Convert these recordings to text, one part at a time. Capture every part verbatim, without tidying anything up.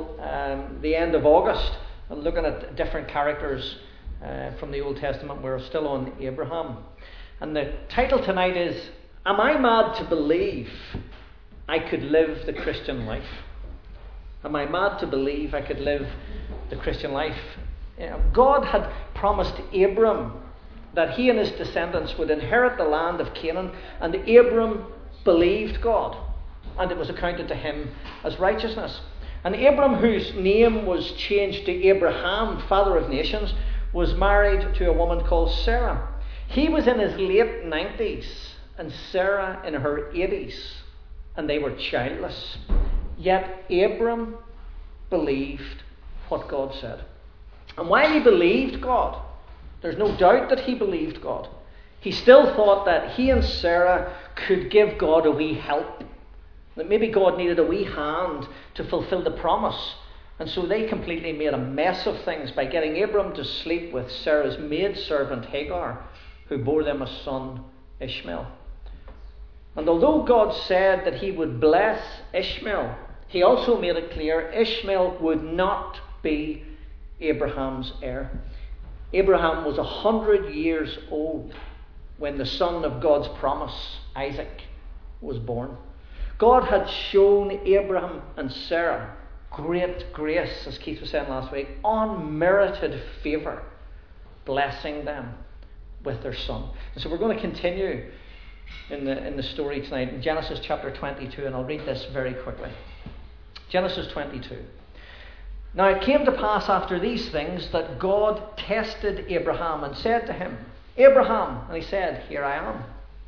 until um, the end of August, and looking at different characters uh, from the Old Testament. We're still on Abraham. And the title tonight is, Am I Mad to Believe I Could Live the Christian Life? Am I mad to believe I could live the Christian life? You know, God had promised Abram that he and his descendants would inherit the land of Canaan, and Abram believed God, and it was accounted to him as righteousness. And Abram, whose name was changed to Abraham, father of nations, was married to a woman called Sarah. He was in his late nineties, and Sarah in her eighties, and they were childless. Yet Abram believed what God said. And while he believed God, there's no doubt that he believed God, he still thought that he and Sarah could give God a wee help. That maybe God needed a wee hand to fulfill the promise. And so they completely made a mess of things by getting Abram to sleep with Sarah's maidservant Hagar, who bore them a son, Ishmael. And although God said that he would bless Ishmael, he also made it clear Ishmael would not be Abraham's heir. Abraham was a hundred years old when the son of God's promise, Isaac, was born. God had shown Abraham and Sarah great grace, as Keith was saying last week, unmerited favour, blessing them with their son. And so we're going to continue in the in the story tonight in Genesis chapter twenty-two, and I'll read this very quickly. Genesis twenty-two. Now it came to pass after these things that God tested Abraham and said to him, Abraham, and he said, Here I am.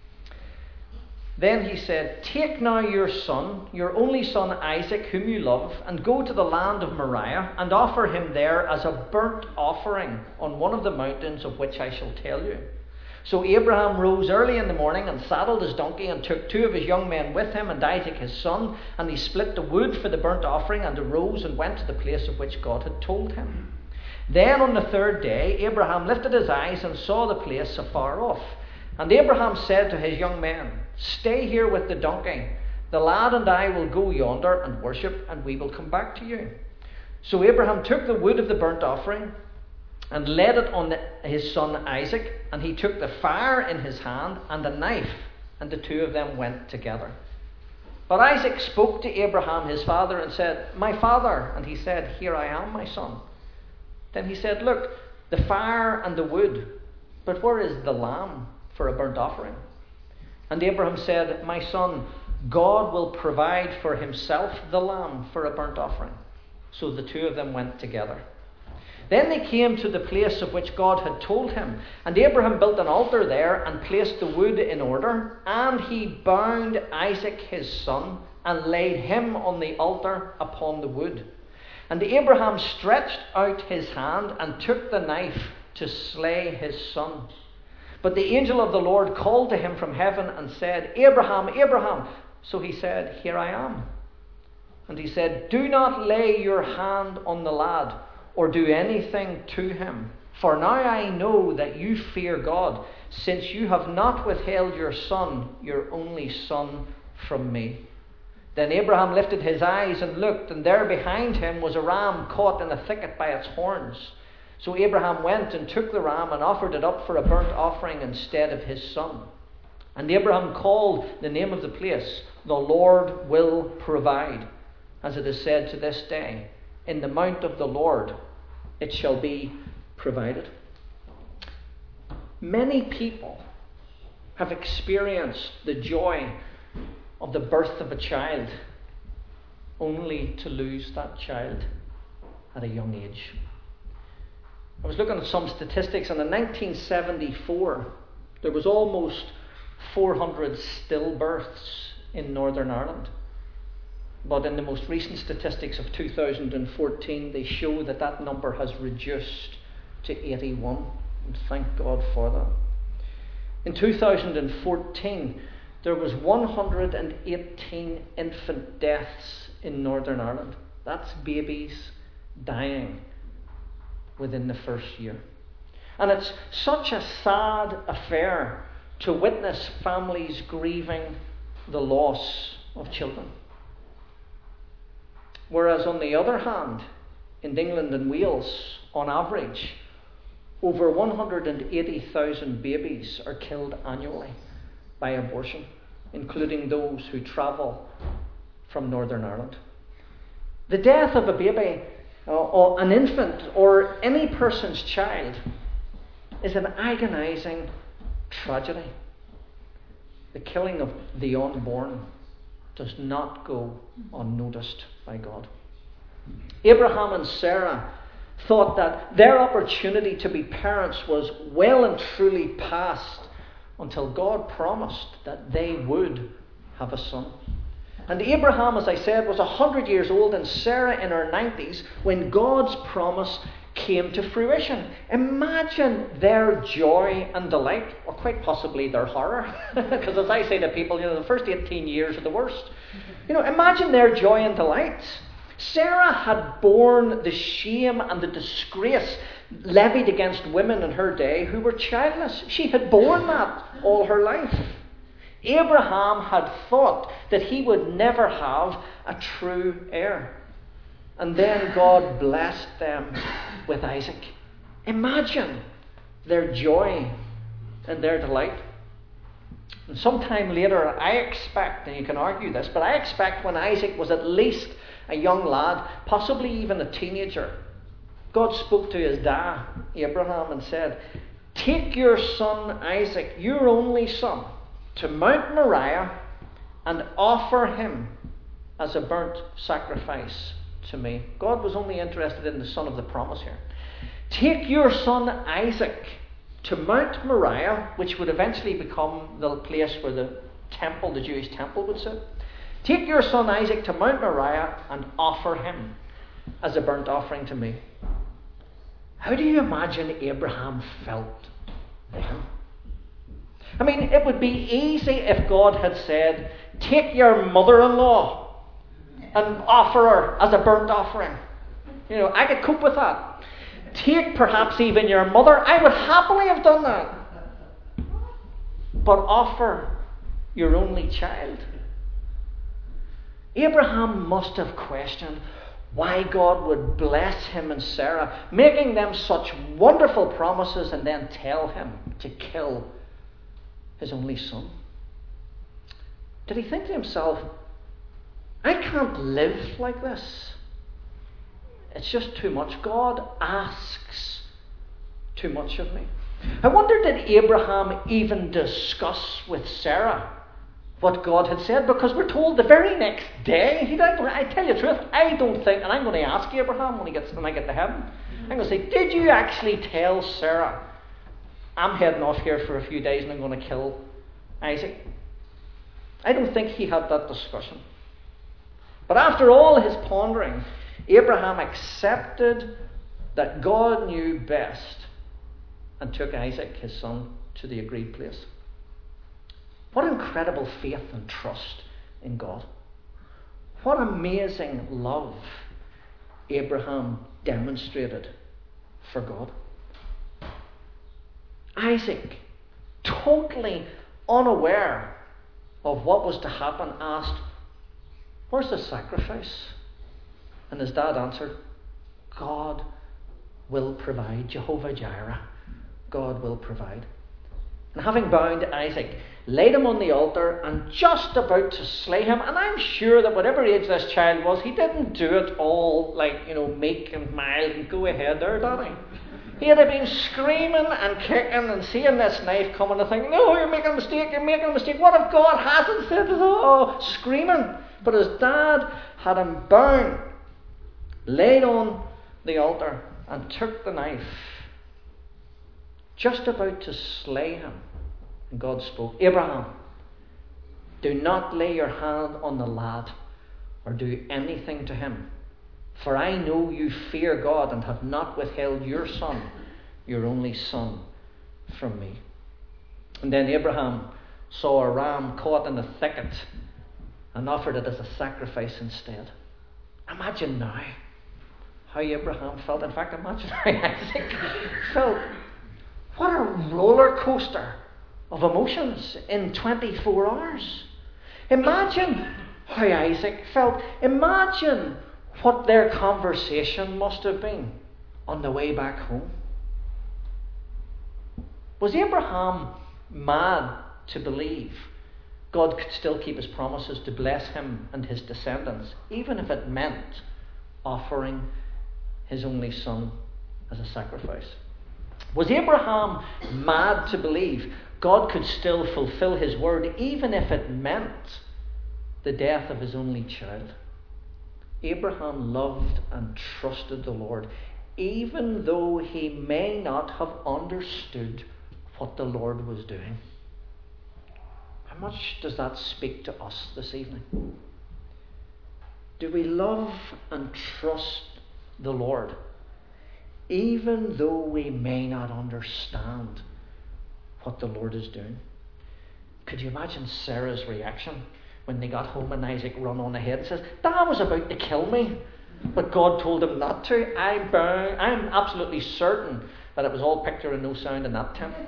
Then he said, Take now your son, your only son Isaac, whom you love, and go to the land of Moriah, and offer him there as a burnt offering on one of the mountains of which I shall tell you. So Abraham rose early in the morning and saddled his donkey and took two of his young men with him and Isaac his son, and he split the wood for the burnt offering and arose and went to the place of which God had told him. Then on the third day Abraham lifted his eyes and saw the place afar off. And Abraham said to his young men, Stay here with the donkey. The lad and I will go yonder and worship, and we will come back to you. So Abraham took the wood of the burnt offering and laid it on the, his son Isaac, and he took the fire in his hand and a knife, and the two of them went together. But Isaac spoke to Abraham his father and said, My father. And he said, Here I am, my son. Then he said, Look, the fire and the wood, but where is the lamb for a burnt offering? And Abraham said, My son, God will provide for himself the lamb for a burnt offering. So the two of them went together. Then they came to the place of which God had told him, and Abraham built an altar there and placed the wood in order, and he bound Isaac his son and laid him on the altar upon the wood. And Abraham stretched out his hand and took the knife to slay his son. But the angel of the Lord called to him from heaven and said, Abraham, Abraham. So he said, Here I am. And he said, Do not lay your hand on the lad, or do anything to him. For now I know that you fear God, since you have not withheld your son, your only son, from me. Then Abraham lifted his eyes and looked, and there behind him was a ram caught in a thicket by its horns. So Abraham went and took the ram and offered it up for a burnt offering instead of his son. And Abraham called the name of the place, The Lord Will Provide, as it is said to this day, In the mount of the Lord it shall be provided. Many people have experienced the joy of the birth of a child, only to lose that child at a young age. I was looking at some statistics, and in nineteen seventy-four there was almost four hundred stillbirths in Northern Ireland. But in the most recent statistics of two thousand fourteen, they show that that number has reduced to eighty-one. And thank God for that. In two thousand fourteen, there was one hundred eighteen infant deaths in Northern Ireland. That's babies dying within the first year. And it's such a sad affair to witness families grieving the loss of children. Whereas on the other hand, in England and Wales, on average, over one hundred eighty thousand babies are killed annually by abortion, including those who travel from Northern Ireland. The death of a baby, uh, or an infant, or any person's child is an agonizing tragedy. The killing of the unborn does not go unnoticed by God. Abraham and Sarah thought that their opportunity to be parents was well and truly past until God promised that they would have a son. And Abraham, as I said, was one hundred years old and Sarah in her nineties when God's promise came to fruition. Imagine their joy and delight, or quite possibly their horror. Because as I say to people, you know, the first eighteen years are the worst. You know, imagine their joy and delight. Sarah had borne the shame and the disgrace levied against women in her day who were childless. She had borne that all her life. Abraham had thought that he would never have a true heir. And then God blessed them with Isaac. Imagine their joy and their delight. And sometime later, I expect, and you can argue this, but I expect when Isaac was at least a young lad, possibly even a teenager, God spoke to his dad, Abraham, and said, "Take your son Isaac, your only son, to Mount Moriah and offer him as a burnt sacrifice to me." God was only interested in the son of the promise here. "Take your son Isaac to Mount Moriah," which would eventually become the place where the temple, the Jewish temple, would sit. "Take your son Isaac to Mount Moriah and offer him as a burnt offering to me." How do you imagine Abraham felt then? I mean, it would be easy if God had said, "Take your mother-in-law and offer her as a burnt offering." You know, I could cope with that. Take perhaps even your mother. I would happily have done that. But offer your only child. Abraham must have questioned why God would bless him and Sarah, making them such wonderful promises, and then tell him to kill his only son. Did he think to himself, "I can't live like this. It's just too much. God asks too much of me." I wonder, did Abraham even discuss with Sarah what God had said? Because we're told the very next day, he didn't, I tell you the truth, I don't think, and I'm going to ask Abraham when he gets when I get to heaven, I'm going to say, "Did you actually tell Sarah, I'm heading off here for a few days and I'm going to kill Isaac?" I don't think he had that discussion. But after all his pondering, Abraham accepted that God knew best and took Isaac, his son, to the agreed place. What incredible faith and trust in God. What amazing love Abraham demonstrated for God. Isaac, totally unaware of what was to happen, asked, "Where's the sacrifice?" And his dad answered, "God will provide. Jehovah Jireh. God will provide." And having bound Isaac, laid him on the altar and just about to slay him. And I'm sure that whatever age this child was, he didn't do it all like, you know, meek and mild and go ahead there, Daddy. He had been screaming and kicking and seeing this knife coming and thinking, "No, you're making a mistake, you're making a mistake. What if God hasn't said this?" Oh, screaming. But his dad had him bound, laid on the altar, and took the knife, just about to slay him. And God spoke, "Abraham, do not lay your hand on the lad or do anything to him. For I know you fear God and have not withheld your son, your only son, from me." And then Abraham saw a ram caught in the thicket and offered it as a sacrifice instead. Imagine now how Abraham felt. In fact, imagine how Isaac felt. What a roller coaster of emotions in twenty-four hours. Imagine how Isaac felt. Imagine what their conversation must have been on the way back home. Was Abraham mad to believe God could still keep his promises to bless him and his descendants, even if it meant offering his only son as a sacrifice? Was Abraham mad to believe God could still fulfill his word, even if it meant the death of his only child? Abraham loved and trusted the Lord, even though he may not have understood what the Lord was doing. How much does that speak to us this evening? Do we love and trust the Lord, even though we may not understand what the Lord is doing? Could you imagine Sarah's reaction when they got home and Isaac run on ahead and says, Dad was about to kill me, but God told him not to. I'm, bound, I'm absolutely certain that it was all picture and no sound in that tent.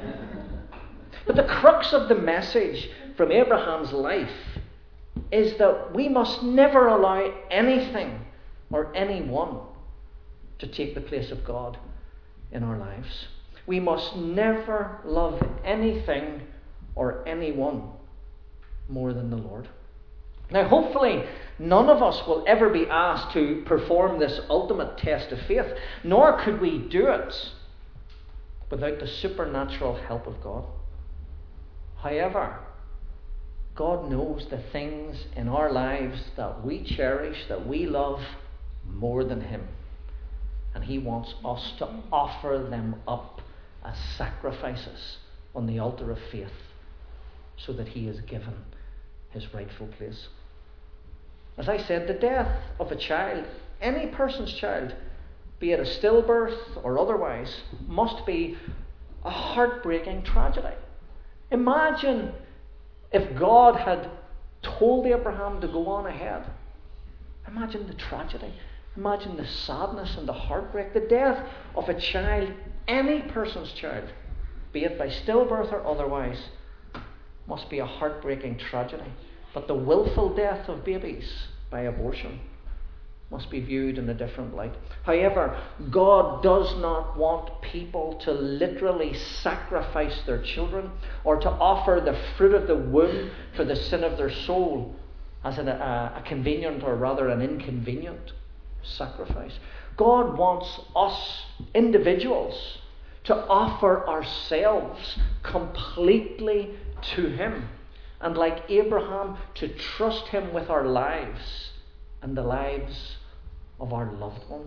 But the crux of the message from Abraham's life is that we must never allow anything or anyone to take the place of God in our lives. We must never love anything or anyone more than the Lord. Now, hopefully, none of us will ever be asked to perform this ultimate test of faith, nor could we do it without the supernatural help of God. However, God knows the things in our lives that we cherish, that we love more than Him. And He wants us to offer them up as sacrifices on the altar of faith, so that He is given His rightful place. As I said, the death of a child, any person's child, be it a stillbirth or otherwise, must be a heartbreaking tragedy. Imagine if God had told Abraham to go on ahead. Imagine the tragedy. Imagine the sadness and the heartbreak. The death of a child, any person's child, be it by stillbirth or otherwise, must be a heartbreaking tragedy. But the willful death of babies by abortion must be viewed in a different light. However, God does not want people to literally sacrifice their children or to offer the fruit of the womb for the sin of their soul as an, a, a convenient, or rather an inconvenient, sacrifice. God wants us individuals to offer ourselves completely to Him, and like Abraham, to trust Him with our lives and the lives of our loved ones.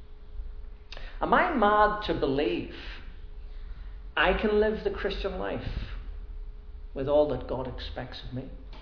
Am I mad to believe I can live the Christian life with all that God expects of me?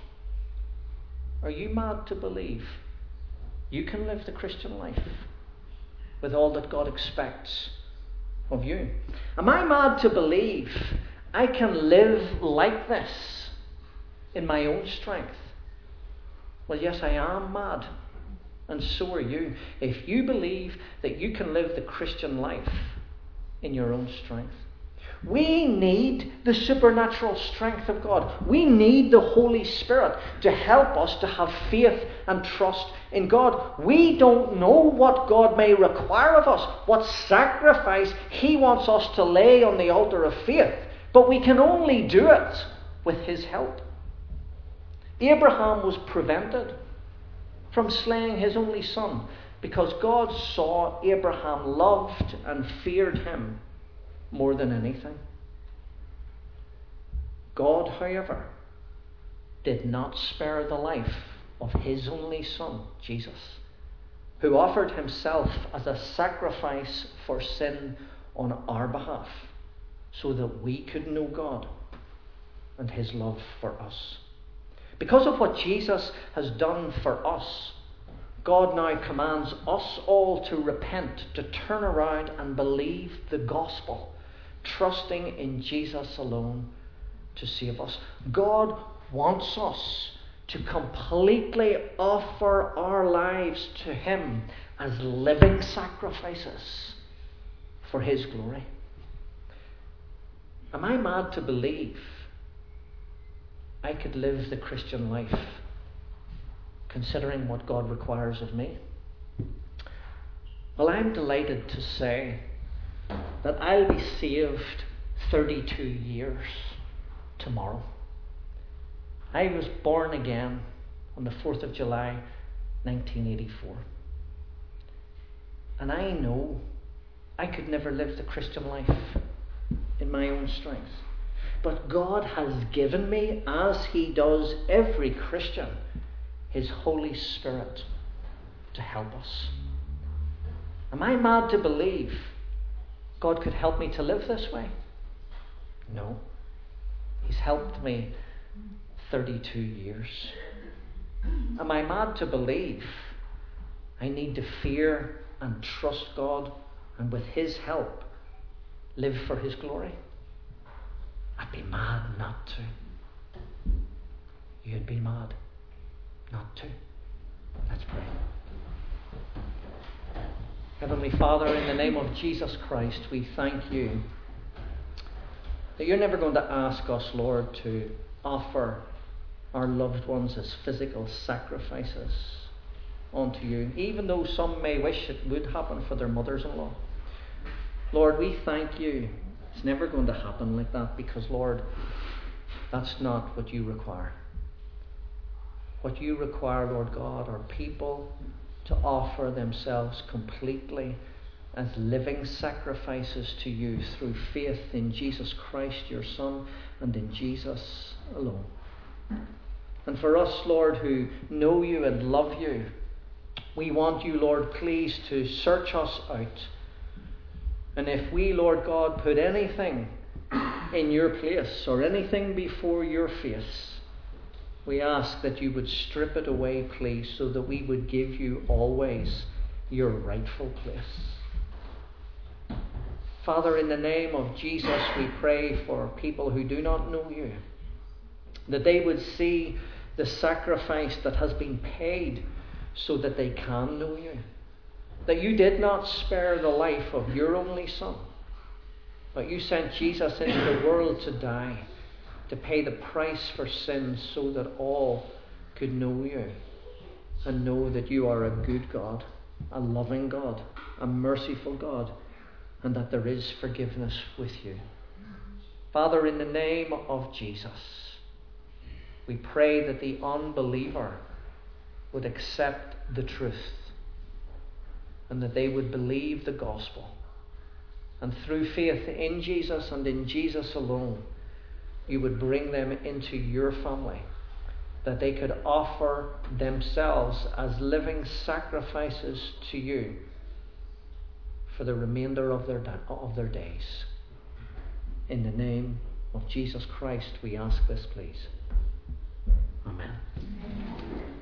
Are you mad to believe you can live the Christian life with all that God expects of you? Am I mad to believe I can live like this in my own strength? Well, yes, I am mad. And so are you. If you believe that you can live the Christian life in your own strength. We need the supernatural strength of God. We need the Holy Spirit to help us to have faith and trust in God. We don't know what God may require of us, what sacrifice He wants us to lay on the altar of faith, but we can only do it with His help. Abraham was prevented from slaying his only son because God saw Abraham loved and feared him more than anything. God, however, did not spare the life of His only Son, Jesus, who offered Himself as a sacrifice for sin on our behalf, so that we could know God and His love for us. Because of what Jesus has done for us, God now commands us all to repent, to turn around and believe the gospel, trusting in Jesus alone to save us. God wants us to completely offer our lives to Him as living sacrifices for His glory. Am I mad to believe I could live the Christian life considering what God requires of me? Well, I'm delighted to say that I'll be saved thirty-two years tomorrow. I was born again on the fourth of July, nineteen eighty-four. And I know I could never live the Christian life in my own strength. But God has given me, as He does every Christian, His Holy Spirit to help us. Am I mad to believe God could help me to live this way? No. He's helped me thirty-two years. Am I mad to believe I need to fear and trust God and with His help live for His glory? I'd be mad not to. You'd be mad not to. Let's pray. Heavenly Father, in the name of Jesus Christ, we thank You that You're never going to ask us, Lord, to offer our loved ones as physical sacrifices unto You, even though some may wish it would happen for their mothers-in-law. Lord, we thank You. It's never going to happen like that because, Lord, that's not what You require. What You require, Lord God, are people to offer themselves completely as living sacrifices to You through faith in Jesus Christ, Your Son, and in Jesus alone. And for us, Lord, who know You and love You, we want You, Lord, please to search us out. And if we, Lord God, put anything in Your place or anything before Your face, we ask that You would strip it away, please, so that we would give You always Your rightful place. Father, in the name of Jesus, we pray for people who do not know You, that they would see the sacrifice that has been paid so that they can know You. That You did not spare the life of Your only Son, but You sent Jesus into the world to die, to pay the price for sins so that all could know You and know that You are a good God, a loving God, a merciful God, and that there is forgiveness with You. Father, in the name of Jesus, we pray that the unbeliever would accept the truth and that they would believe the gospel. And through faith in Jesus and in Jesus alone, You would bring them into Your family, that they could offer themselves as living sacrifices to You for the remainder of their, of their days. In the name of Jesus Christ, we ask this, please. Amen.